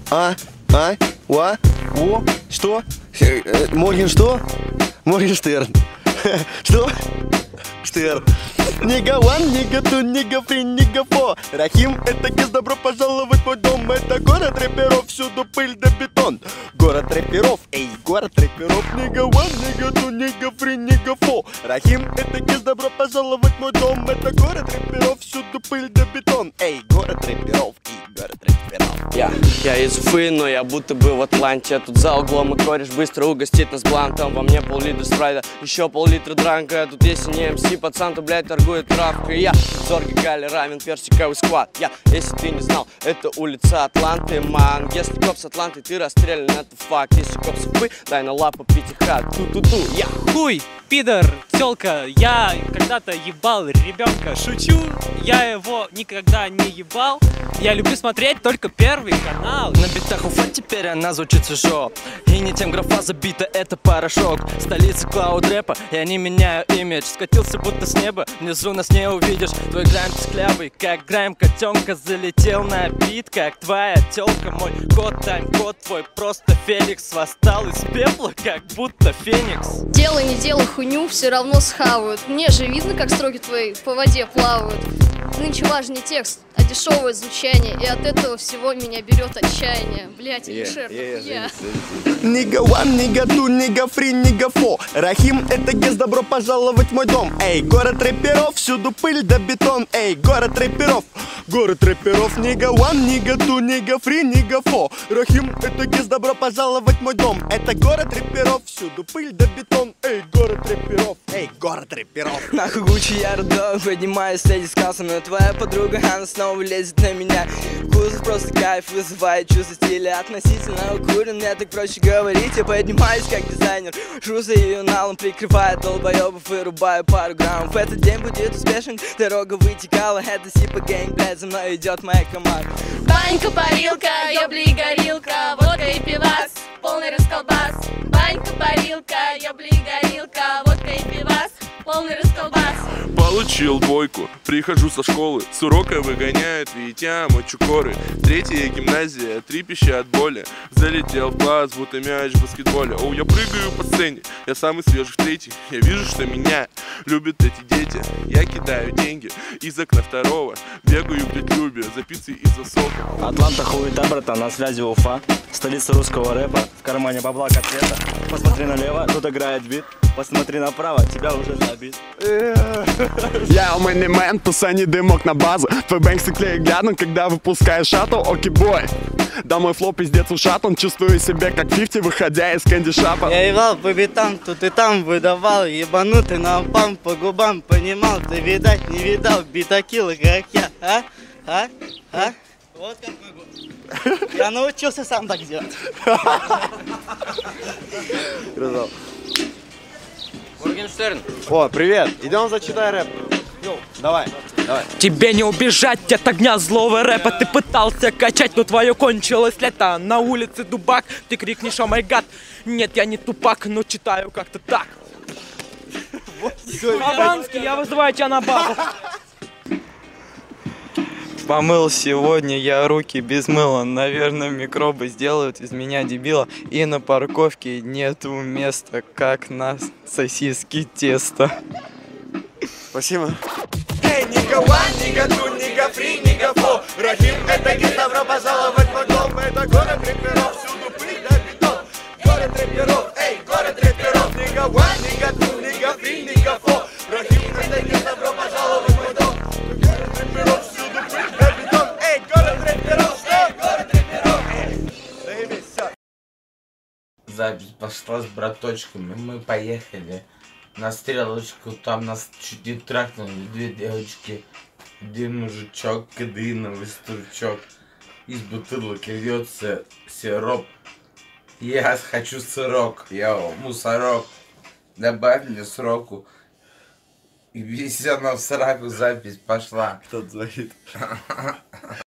О, что? Морген что? Моргенштерн. Что? Штерн. Нига ван, нига ту, нига фри, нига фо. Рахим, это гиз, добро пожаловать в мой дом. Это город рэперов, всюду пыль да бетон. Город рэперов, эй, город рэперов. Нига ван, нига ту, нига фри, нига фо. Рахим, это гиз, добро пожаловать в мой дом. Это город рэперов, всюду пыль да бетон. Эй, город рэперов, эй, город рэперов. Я из Уфы, но я будто бы в Атланте. Тут за углом и кореш быстро угостит нас блантом. Во мне пол-литра спрайта, еще пол-литра дранка. Тут если не МС, пацан, то, блядь, торгует травкой. Я Зорги Гали, рамен, персиковый сквад. Если ты не знал, это улица Атланты, ман. Если коп с Атланты, ты расстрелян, это факт. Если коп с Уфы, дай на лапу пятиха. Ту-ту-ту, я хуй, пидор, тёлка. Я когда-то ебал ребенка. Шучу, я его никогда не ебал. Я люблю смотреть только Первый канал. На битах Уфа теперь она звучит чужо. И не тем графа забита, это порошок. Столица клауд-рэпа, я не меняю имидж. Скатился будто с неба, внизу нас не увидишь. Твой грайм псклявый, как грайм котенка. Залетел на бит, как твоя тёлка. Мой кот, тайм-код твой, просто Феликс. Восстал из пепла, как будто Феникс. Делай, не делай хуйню, все равно схавают. Мне же видно, как строки твои по воде плавают. Нынче важнее текст, а дешевое звучание. И от этого всего меня берет отчаяние. Блять, Алишер, я. Нига ван, нига ту, нига фри, нига фо. Рахим, это гиз, добро пожаловать в мой дом. Эй, город рэперов, всюду пыль да бетон. Эй, город рэперов. Город рэперов, нига ван, нига ту, нига фри, нига фо. Рахим, это гиз, добро пожаловать в мой дом. Это город рэперов, всюду пыль да бетон. Эй, город рэперов, эй, город рэперов. Нахуй Гуччи, я родной, поднимаюсь, леди с кассом. Но твоя подруга, она снова лезет на меня. Кузов просто кайф вызывает чувство стиля. Относительно укурен, мне так проще говорить. Я поднимаюсь как дизайнер, жу за ее налом, прикрывая долбоебов и рубаю пару граммов. Этот день будет успешен, дорога вытекала. Это сипа гэнг, блядь, за мной идет моя команда. Банька, парилка, ёбли и горилка, водка и пивас, полный расколбас. Банька, парилка, ёбли и горилка, водка и пивас, полный расколбас. Получил двойку, прихожу со школы, с урока выгоняют Витя, мочукоры. Третья гимназия, трепещи от боли. Залетел в класс, будто мяч в баскетболе. О, я прыгаю по сцене, я самый свежий в третий. Я вижу, что меня любят эти дети. Я кидаю деньги из окна второго, бегаю к дядь Любе за пиццей из-за сока. Атланта хуета, братан, на связи Уфа. Столица русского рэпа, в кармане бабла котлета. Посмотри налево, тут играет бит. Посмотри направо, тебя уже забит. Я мэн, пусани дымок на базу. Твой бэнгсы клеит рядом, когда выпускаешь шаттл. Окей, бой. Да мой флоу пиздец ушат, он чувствую себя как 50, выходя из кэнди-шапа. Я ебал по битам, тут и там выдавал. Ебанутый напам по губам, понимал. Ты, видать, не видал битакила, как я, а? Вот как могу. Я научился сам так делать. Моргенштерн. О, привет, идем зачитай рэп. Давай. Тебе не убежать от огня злого рэпа. Ты пытался качать, но твое кончилось лето. На улице дубак, ты крикнешь: о май гад. Нет, я не тупак, но читаю как-то так. Хованский, я вызываю тебя на базу. Помыл сегодня я руки без мыла. Наверное, микробы сделают из меня дебила. И на парковке нету места, как на сосиски тесто. Спасибо. Эй, нига ван, нига ту, нига фри, нига фо. Рахим, это гид, добро пожаловать в мой дом. Это город рэперов, всюду пыль да бетон. Город рэперов, эй, город рэперов. Нига ван, нига ту, нига фри, нига фо. Рахим, это гид, добро пожаловать в мой дом. Город рэперов, всюду пыль да бетон. Эй, город рэперов, эй, город рэперов. Заебись, все. Запись пошла с браточками, мы поехали на стрелочку, там нас чуть не тракнули две девочки, один мужичок, кадыновый стручок, из бутылок льется сироп, я хочу сырок, йоу, мусорок, добавь мне сроку, и весь она в сраку, запись пошла. Кто-то звонит.